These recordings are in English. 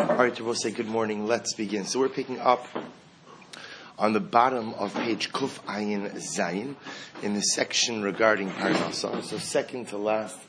All right, we'll say good morning. Let's begin. So we're picking up on the bottom of page Kuf Ayin Zayin in the section regarding Parnasa. So second to last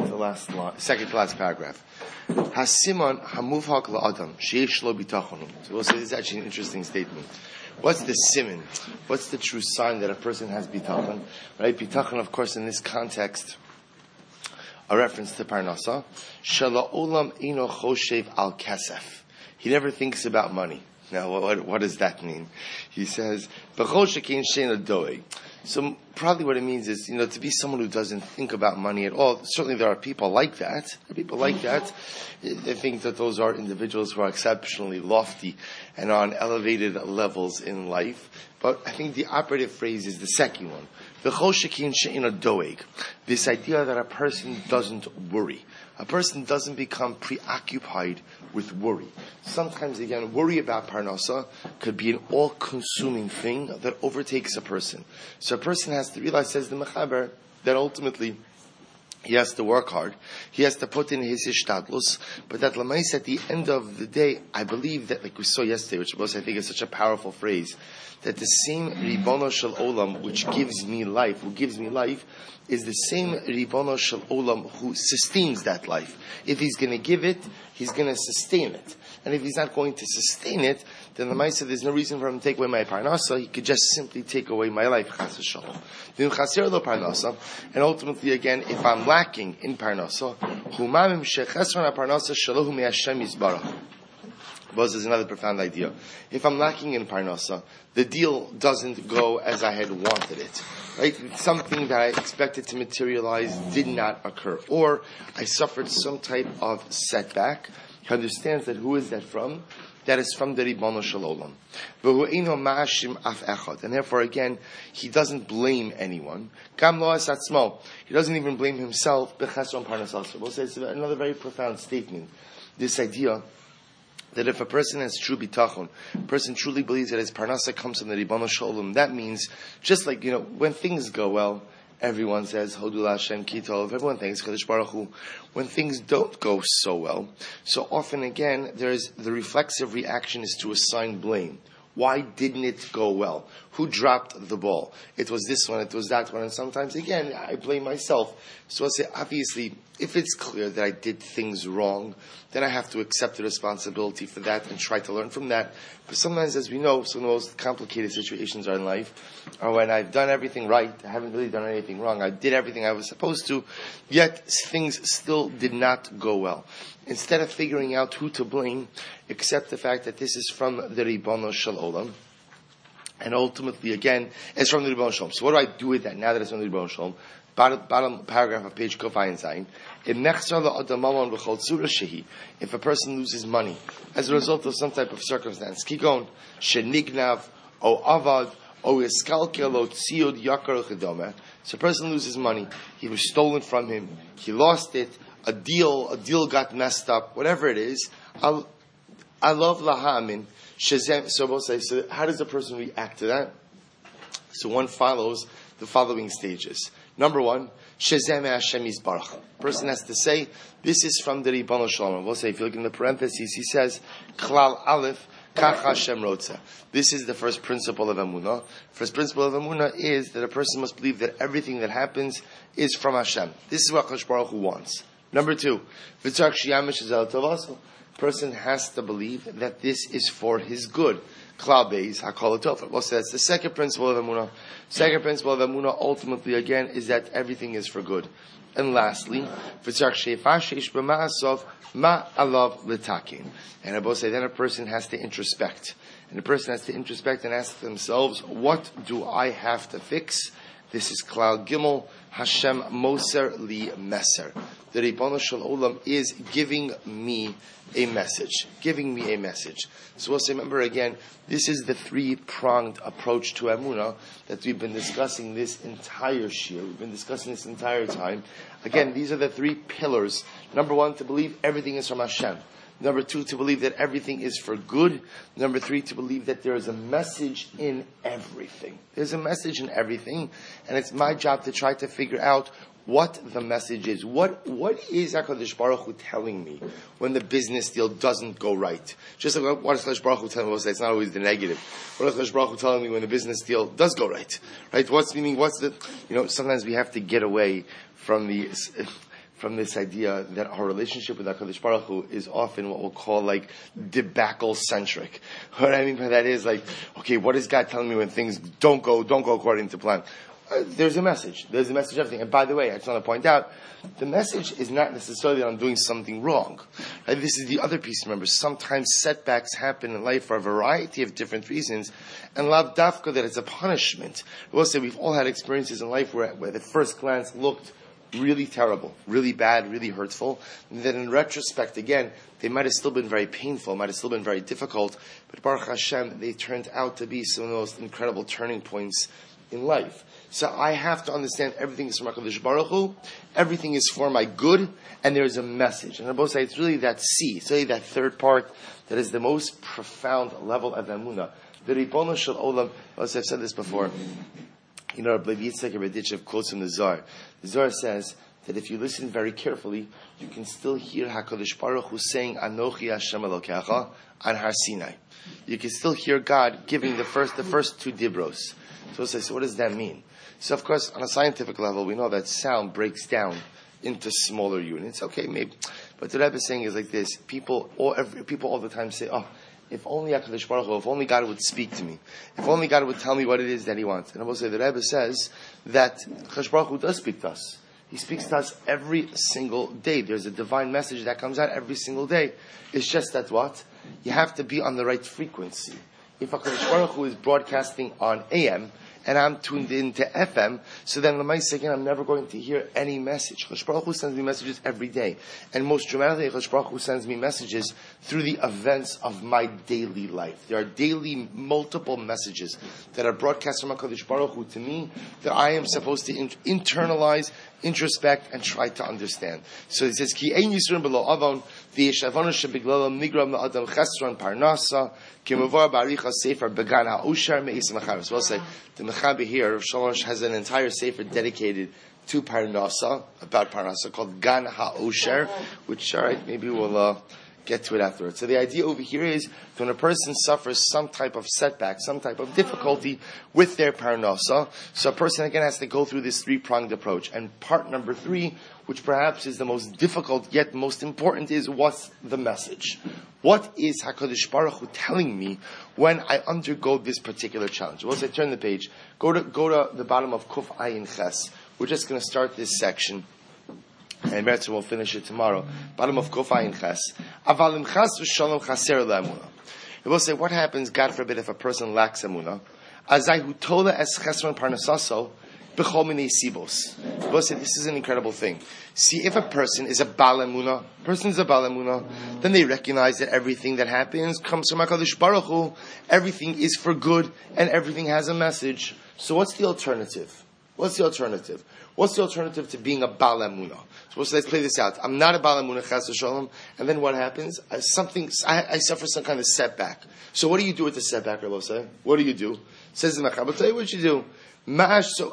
paragraph. Hasimon hamuvhak la'adam sheyesh lo bitachon. So we'll say this is actually an interesting statement. What's the simon? What's the true sign that a person has bitachon? Right, bitachon, of course, in this context, a reference to Parnasa. Shala olam ino choshev al kasef. He never thinks about money. Now, what does that mean? He says, "B'chol shekein she'ena doeg." So probably what it means is, to be someone who doesn't think about money at all. Certainly there are people like that. They think that those are individuals who are exceptionally lofty and on elevated levels in life. But I think the operative phrase is the second one. B'chol shekein she'ena doeg. This idea that a person doesn't worry. A person doesn't become preoccupied with worry. Sometimes, again, worry about Parnasa could be an all-consuming thing that overtakes a person. So a person has to realize, says the Mechaber, that ultimately he has to work hard. He has to put in his ishtadlus. But that lamais at the end of the day, I believe that, like we saw yesterday, which was, I think, is such a powerful phrase, that the same Ribono Shel Olam, which gives me life, who gives me life, is the same Ribono Shel Olam who sustains that life. If he's going to give it, he's going to sustain it. And if he's not going to sustain it, then the Maisa, there's no reason for him to take away my Parnasa. He could just simply take away my life, Chas v'Shalom. Then Chaser lo Parnasa, and ultimately, again, if I'm lacking in Parnasa, Humamim shechesron Parnasa shalohu me'Hashem yisbarach. This is another profound idea. If I'm lacking in Parnasa, the deal doesn't go as I had wanted it. Right? Something that I expected to materialize did not occur. Or I suffered some type of setback. He understands that who is that from? That is from the Ribono Shel Olam. And therefore, again, he doesn't blame anyone. He doesn't even blame himself. We'll say it's another very profound statement. This idea that if a person has true bitachon, a person truly believes that his parnasa comes from the Ribono Shel Olam, that means, just like, when things go well, everyone says, Hodu Hashem Kitov, everyone thanks Kadosh Baruch Hu. When things don't go so well, so often again, the reflexive reaction is to assign blame. Why didn't it go well? Who dropped the ball? It was this one, it was that one, and sometimes, again, I blame myself. So I say, obviously, if it's clear that I did things wrong, then I have to accept the responsibility for that and try to learn from that. But sometimes, as we know, some of the most complicated situations are in life are when I've done everything right, I haven't really done anything wrong, I did everything I was supposed to, yet things still did not go well. Instead of figuring out who to blame, accept the fact that this is from the Ribono Shel Olam. And ultimately, again, it's from the Ribono Shel Olam. So what do I do with that now that it's from the Ribono Shel Olam? Bottom paragraph of page Kuf Ayin Zayin. If a person loses money as a result of some type of circumstance, kigon, shenignav, o avad, o iskalkel, o tziod yakar chedome. So a person loses money. He was stolen from him. He lost it. A deal got messed up. Whatever it is, I love lahamin. So how does a person react to that? So one follows the following stages. Number one, Shezem Hashem Yisbarach. Person has to say, this is from the Ribono Shel Olam. We'll say, if you look in the parentheses, he says, Klal Aleph, Kach Hashem Rotza. This is the first principle of Emunah. First principle of Emunah is that a person must believe that everything that happens is from Hashem. This is what Kadosh Baruch Hu wants. Number two, person has to believe that this is for his good. Klal Beis, Hakol Tov. We'll say that's the second principle of Emunah. Second principle of Emunah, ultimately, again, is that everything is for good. And lastly, ma alav l'takin. And I both say then a person has to introspect. And a person has to introspect and ask themselves, what do I have to fix? This is Klal Gimel, Hashem Moser li Meser. The Ribono Shel Olam is giving me a message. So we'll say, remember again, this is the three-pronged approach to Emunah that we've been discussing this entire year. We've been discussing this entire time. Again, these are the three pillars. Number one, to believe everything is from Hashem. Number 2, to believe that everything is for good. Number 3, to believe that there is a message in everything. There's a message in everything, and it's my job to try to figure out what the message is. What is HaKadosh Baruch Hu telling me when the business deal doesn't go right? Just like what is HaKadosh Baruch Hu telling me? It's not always the negative. What is HaKadosh Baruch Hu telling me when the business deal does go right? Right? Sometimes we have to get away from this idea that our relationship with HaKadosh Baruch Hu is often what we'll call like debacle-centric. What I mean by that is like, okay, what is God telling me when things don't go according to plan? There's a message. There's a message of everything. And by the way, I just want to point out, the message is not necessarily that I'm doing something wrong. Right? This is the other piece. Remember, sometimes setbacks happen in life for a variety of different reasons, and lav dafka that it's a punishment. We'll say we've all had experiences in life where the first glance looked really terrible, really bad, really hurtful. And then in retrospect, again, they might have still been very painful, might have still been very difficult, but Baruch Hashem, they turned out to be some of the most incredible turning points in life. So I have to understand everything is from HaKadosh Baruch Hu, everything is for my good, and there is a message. And I both say it's really that C, it's really that third part that is the most profound level of Emunah. The Ribono Shel Olam, as I've said this before, Rabbi Yitzchak Rebeditchev quotes from the Zohar. The Zohar says that if you listen very carefully, you can still hear HaKadosh Baruch Hu saying, Anochi Hashem Elokecha, on Har Sinai. You can still hear God giving the first 2 dibros. So what does that mean? So of course, on a scientific level, we know that sound breaks down into smaller units. Okay, maybe. But the Rebbe is saying is like this. People all the time say, if only HaKadosh Baruch Hu, if only God would speak to me. If only God would tell me what it is that He wants. And I will say, the Rebbe says that HaKadosh Baruch Hu does speak to us. He speaks to us every single day. There's a divine message that comes out every single day. It's just that what? You have to be on the right frequency. If HaKadosh Baruch Hu is broadcasting on AM, and I'm tuned into FM, so then I'm never going to hear any message. HaKadosh Baruch Hu sends me messages every day. And most dramatically, HaKadosh Baruch Hu sends me messages through the events of my daily life. There are daily multiple messages that are broadcast from HaKadosh Baruch Hu to me that I am supposed to internalize, introspect, and try to understand. So it says, Ki ein yisurim below avon, v'yeshavonu shebiglalam nigram la'adam chesron parnasa, kimavar ba'aricha sefer began ha'ushar me'isam acharis. We'll say, the Mechaber here, Rav Shalosh, has an entire sefer dedicated to Parnasa, about Parnasa, called Gan HaOsher, which, alright, maybe we'll get to it afterwards. So the idea over here is when a person suffers some type of setback, some type of difficulty with their Parnasa, so a person again has to go through this 3-pronged approach. And part number 3, which perhaps is the most difficult yet most important, is what's the message? What is HaKadosh Baruch Hu telling me when I undergo this particular challenge? Well, as I turn the page, go to the bottom of Kuf Ayin Ches. We're just going to start this section, and Mertz will finish it tomorrow. Bottom of Kuf Ayin Ches. Avalim Chas v'Shalom Chaser Le'emunah. It will say, what happens, God forbid, if a person lacks emunah? Azai hu tola es chesron parnasaso b'chol minei sibos. It will say, this is an incredible thing. See, if a person is a Baal Emunah, then they recognize that everything that happens comes from HaKadosh Baruch Hu. Everything is for good, and everything has a message. So what's the alternative? What's the alternative to being a Baal Emunah? So let's play this out. I'm not a Baal Emunah, Chas v'Shalom, and then what happens? I suffer some kind of setback. So what do you do with the setback, Rabbi say? What do you do? Says the Mechaber, I'll tell you what you do. So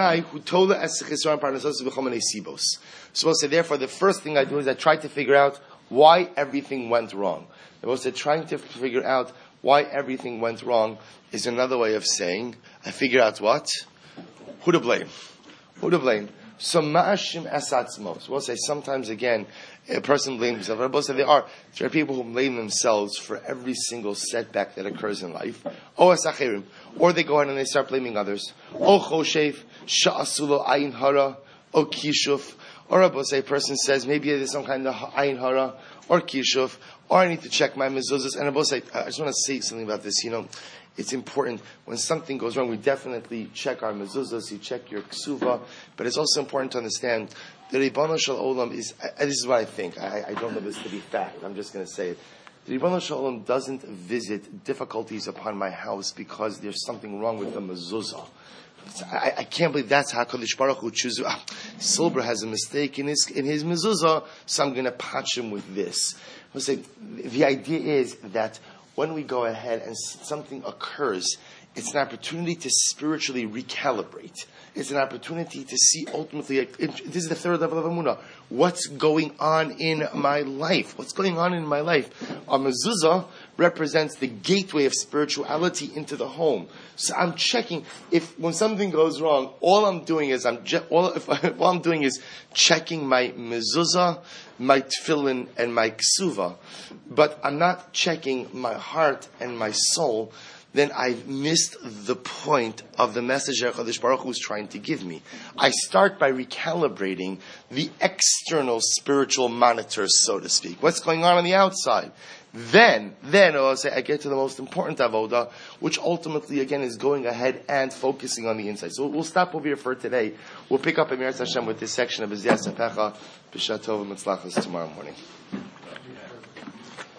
we'll say, therefore, the first thing I do is I try to figure out why everything went wrong. We'll say, trying to figure out why everything went wrong is another way of saying, I figure out what? Who to blame. So ma'ashim esatzmos. We'll say, sometimes again, a person blames himself. We'll say there are people who blame themselves for every single setback that occurs in life. Or they go ahead and they start blaming others. O choshev, sha'asulo ayin hara, o kishuf. Or a person says, maybe there's some kind of ayin hara, or kishuf, or I need to check my mezuzahs. And I just want to say something about this, It's important when something goes wrong. We definitely check our mezuzahs, you check your ksuva, but it's also important to understand the Ribono Shel Olam is. This is what I think. I don't know this to be fact. I'm just going to say it. The Ribono Shel Olam doesn't visit difficulties upon my house because there's something wrong with the mezuzah. I can't believe that's how HaKadosh Baruch Hu chooses. Silber has a mistake in his mezuzah, so I'm going to patch him with this. We'll say the idea is that when we go ahead and something occurs, it's an opportunity to spiritually recalibrate. It's an opportunity to see ultimately, this is the third level of Emunah, what's going on in my life? What's going on in my life? A mezuzah represents the gateway of spirituality into the home. So I'm checking, if when something goes wrong, all I'm doing is checking my mezuzah, my tefillin, and my ksuva, but I'm not checking my heart and my soul, then I've missed the point of the message that HaKadosh Baruch Hu is trying to give me. I start by recalibrating the external spiritual monitors, so to speak. What's going on the outside? Then I'll say I get to the most important avodah, which ultimately again is going ahead and focusing on the inside. So we'll stop over here for today. We'll pick up Emirat Hashem with this section of B'Ziyas Sepecha B'Shat Tov Mitzlachos tomorrow morning.